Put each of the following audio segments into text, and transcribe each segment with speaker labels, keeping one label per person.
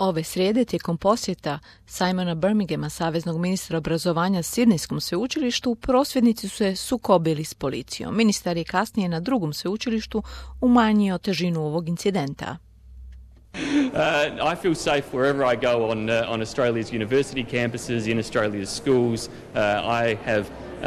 Speaker 1: Ove srijede tijekom posjeta Simona Birminghama, saveznog ministra obrazovanja Sidnejskom sveučilištu, prosvjednici su se sukobili s policijom. Ministar je kasnije na drugom sveučilištu umanjio težinu ovog incidenta.
Speaker 2: I feel safe wherever I go on Australia's university campuses, in Australia's schools. I have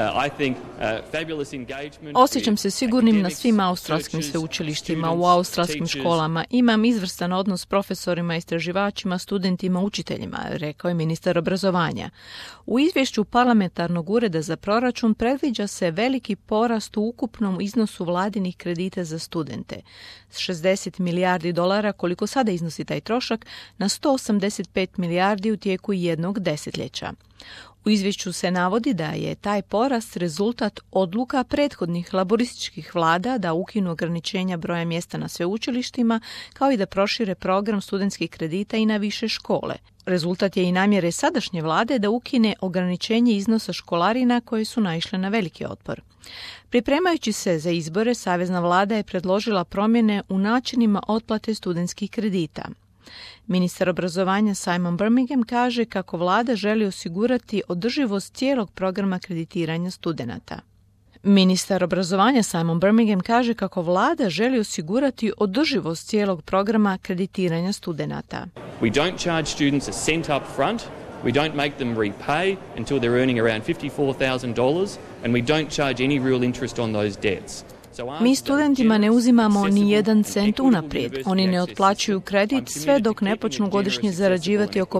Speaker 1: Osjećam se sigurnim na svim australskim sveučilištima, u australskim školama. Imam izvrstan odnos s profesorima, istraživačima, studentima, učiteljima, rekao je ministar obrazovanja. U izvješću Parlamentarnog ureda za proračun predviđa se veliki porast u ukupnom iznosu vladinih kredita za studente. S 60 milijardi dolara, koliko sada iznosi taj trošak, na 185 milijardi u tijeku jednog desetljeća. U izvješću se navodi da je taj porast rezultat odluka prethodnih laborističkih vlada da ukinu ograničenja broja mjesta na sveučilištima, kao i da prošire program studentskih kredita i na više škole. Rezultat je i namjere sadašnje vlade da ukine ograničenje iznosa školarina koje su naišle na veliki otpor. Pripremajući se za izbore, savezna vlada je predložila promjene u načinima otplate studentskih kredita. Ministar obrazovanja Simon Birmingham kaže kako vlada želi osigurati održivost cijelog programa kreditiranja studenata. Ministar obrazovanja Simon Birmingham kaže kako vlada želi osigurati održivost cijelog programa kreditiranja studenata.
Speaker 2: We don't charge students a cent up front. We don't make them repay until they're earning around $54,000 and we don't charge any real interest on those debts.
Speaker 1: Mi studentima ne uzimamo ni jedan cent unaprijed. Oni ne otplaćuju kredit sve dok ne počnu godišnje zarađivati oko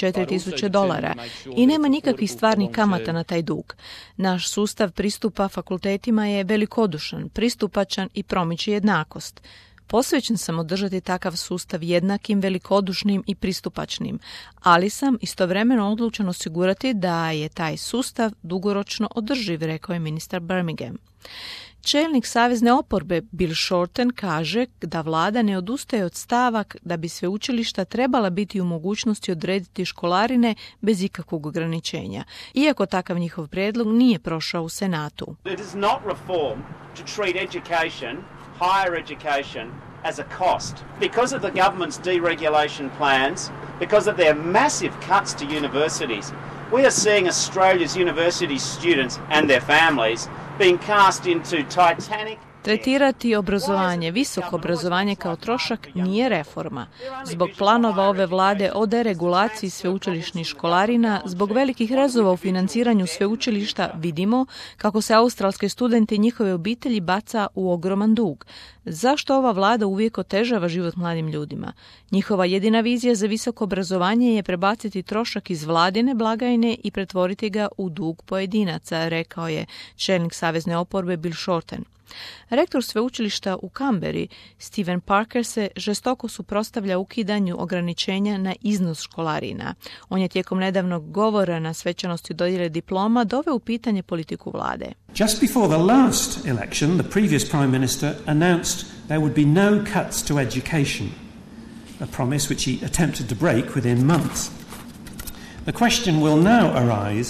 Speaker 1: $54,000 i nema nikakvih stvarnih kamata na taj dug. Naš sustav pristupa fakultetima je velikodušan, pristupačan i promiče jednakost. Posvećen sam održati takav sustav jednakim, velikodušnim i pristupačnim, ali sam istovremeno odlučen osigurati da je taj sustav dugoročno održiv, rekao je ministar Birmingham. Čelnik savezne oporbe Bill Shorten kaže da vlada ne odustaje od stavak da bi sveučilišta trebala biti u mogućnosti odrediti školarine bez ikakvog ograničenja, iako takav njihov prijedlog nije prošao u Senatu.
Speaker 3: It is not reform to treat education, higher education, as a cost. Because of the government's deregulation plans, because of their massive cuts to universities, we are seeing Australia's university students and their families being cast into Titanic.
Speaker 1: Tretirati obrazovanje, visoko obrazovanje kao trošak nije reforma. Zbog planova ove vlade o deregulaciji sveučilišnih školarina, zbog velikih rezova u financiranju sveučilišta vidimo kako se australske studente i njihove obitelji baca u ogroman dug. Zašto ova vlada uvijek otežava život mladim ljudima? Njihova jedina vizija za visoko obrazovanje je prebaciti trošak iz vladine blagajne i pretvoriti ga u dug pojedinaca, rekao je čelnik savezne oporbe Bill Shorten. Rektor sveučilišta u Canberri, Stephen Parker, se žestoko suprotstavlja ukidanju ograničenja na iznos školarina. On je tijekom nedavnog govora na svečanosti dodjele diploma doveo u pitanje politiku vlade.
Speaker 4: Just before the last election, the previous Prime Minister announced there would be no cuts to education, a promise which he attempted to break within months. The question will now arise.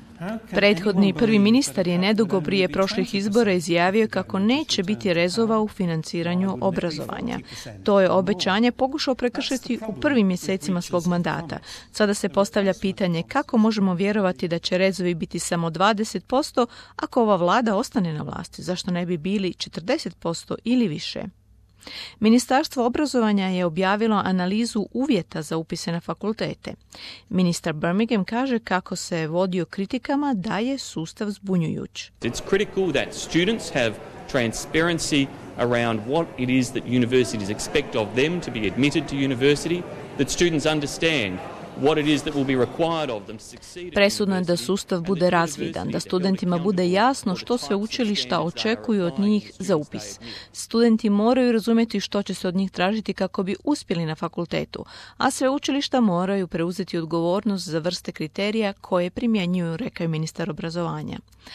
Speaker 1: Prethodni prvi ministar je nedugo prije prošlih izbora izjavio kako neće biti rezova u financiranju obrazovanja. To je obećanje pokušao prekršiti u prvim mjesecima svog mandata. Sada se postavlja pitanje kako možemo vjerovati da će rezovi biti samo 20% ako ova vlada ostane na vlasti. Zašto ne bi bili 40% ili više? Ministarstvo obrazovanja je objavilo analizu uvjeta za upise na fakultete. Ministar Birmingham kaže kako se vodio kritikama da je sustav zbunjujuć.
Speaker 2: It's critical that students have transparency around what it is that universities expect of them to be admitted to university, that students understand what it is that will be required of them to succeed.
Speaker 1: Presudno je da sustav bude razvidan, da studentima bude jasno što sveučilišta očekuju od njih za upis. Studenti moraju razumjeti što će se od njih tražiti kako bi uspjeli na fakultetu, a sveučilišta moraju preuzeti odgovornost za vrste kriterija koje primjenjuju, rekao je ministar obrazovanja.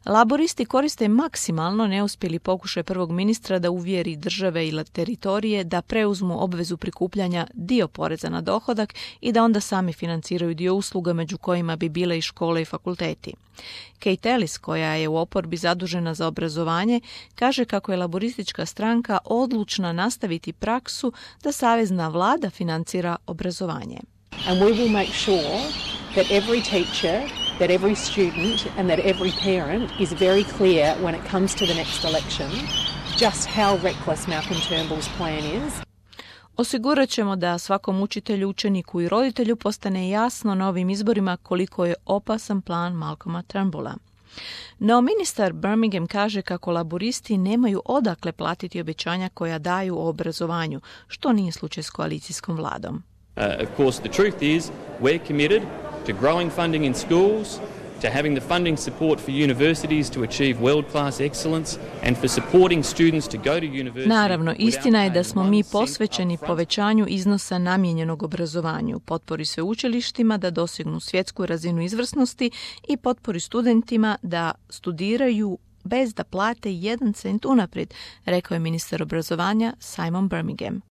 Speaker 1: Laboristi koriste maksimalno neuspjeli pokušaj prvog ministra da uvjeri države i teritorije da preuzmu obvezu prikupljanja dio poreza na dohodak i da onda sami financiraju dio usluga među kojima bi bile i škole i fakulteti. Kate Ellis, koja je u oporbi zadužena za obrazovanje, kaže kako je laboristička stranka odlučna nastaviti praksu da savezna vlada financira obrazovanje.
Speaker 5: And we will make sure that every teacher, that every student and that every parent is very clear when it comes to the next election just how reckless Malcolm Turnbull's plan is.
Speaker 1: Osigurat ćemo da svakom učitelju, učeniku i roditelju postane jasno na ovim izborima koliko je opasan plan Malcolma Turnbulla. No, ministar Birmingham kaže kako laboristi nemaju odakle platiti obećanja koja daju o obrazovanju, što nije slučaj s koalicijskom vladom.
Speaker 2: Of course, the truth is we're committed to growing funding in schools, to having the funding support for universities to achieve world-class excellence and for supporting students to go to university.
Speaker 1: Naravno, istina je da smo mi posvećeni povećanju iznosa namijenjenog obrazovanju, potpori sveučilištima da dosegnu svjetsku razinu izvrsnosti i potpori studentima da studiraju bez da plate 1 cent unaprijed, rekao je ministar obrazovanja Simon Birmingham.